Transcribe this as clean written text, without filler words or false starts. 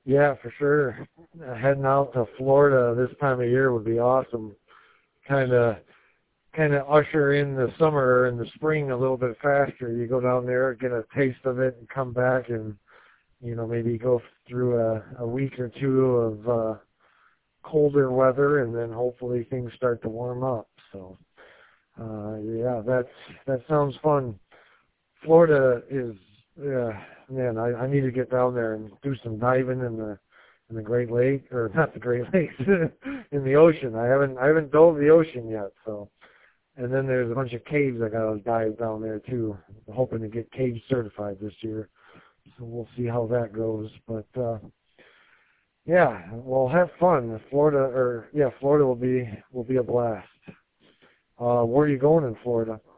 Yeah, for sure. Heading out to Florida this time of year would be awesome. Kind of, kind of usher in the summer and the spring a little bit faster. You go down there, get a taste of it, and come back and maybe go through a week or two of colder weather, and then hopefully things start to warm up. So, yeah, that sounds fun. Florida is, yeah, man. I need to get down there and do some diving in the Great Lake, or not the Great Lakes, in the ocean. I haven't dove the ocean yet. So, and then there's a bunch of caves I gotta dive down there too. I'm hoping to get cave certified this year. So we'll see how that goes. But yeah, well, have fun. Florida will be a blast. Where are you going in Florida?